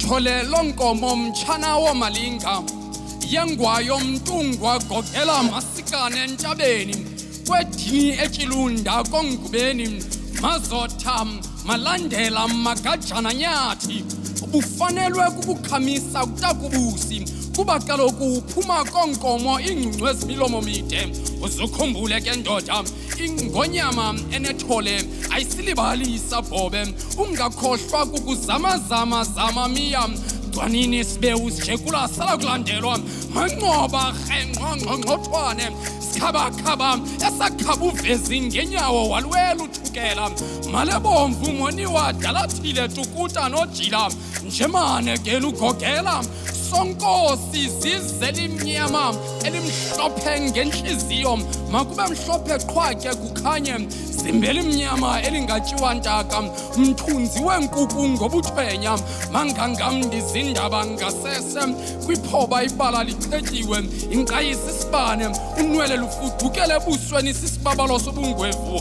ithole lonkomo mtshana womalinga yengwayo mntungwa gogela masikane entabeni kwedini etshilunda kongubeni mazotha malandela magajana nyathi ubufanelwe kubukhamisa kutakubusi kuba kaloku uphuma konkomo ingcungcu ezimilomo mide uzukhumbule ke ndoda ingonyama enethole ayisilibalisa bhobe ungakhohlwa kukuzamazama zama miya cwanini sibe usijekula sala kulandelwa manqoba ngqongqothwane sikhabakhaba esakhaba uvezi ngenyawo walwela uthukela malebomvu moniwa dalathile tukuta nojila njemane gelu gogela sonkosi zizela imnyama elimhlophe ngenhliziyo makube mhlophe qhwake kukhanye zimbela imnyama elingatshiwa ntaka mthunzi wenkuku ngobuthwenya mangangam ndizindaba ngasese kwiphoba ibala liqhetyiwe inqayisi isibane unwele lufudukele ebusweni sisibabalo sobungwevu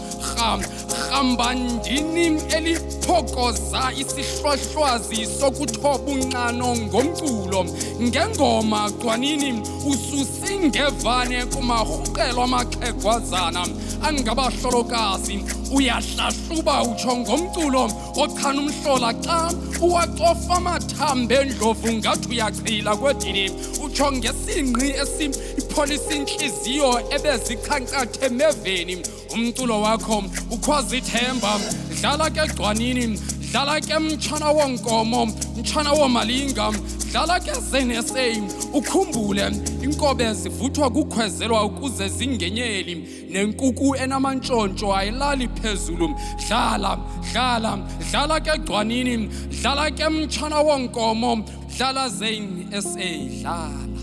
rhambandini eliphokoza isihlwahlwazi sokuthoba unqano ngomculo ngengoma cwanini ususingevane kumarhuqelo amaxhegwazana angabahlolokazi uyahlahluba utsho ngomculo ochana umhlola xa uwacofa amathambo endlovu ngathi uyachila kwedini utsho ngesinqi esipholisa inhliziyo ebezikhankathe meveni umculo wakho ukhwaza ithemba dlala ke gcwanini dlala ke mtshana wonkomo mtshana womalinga dlala ke ZNSA ukhumbule inkobe zivuthwa kukhwezelwa ukuze zingenyeli nenkuku enamantshontsho ayilali phezulu dlala ke gcwanini dlala ke mtshana wonkomo dlala ZNSA dlala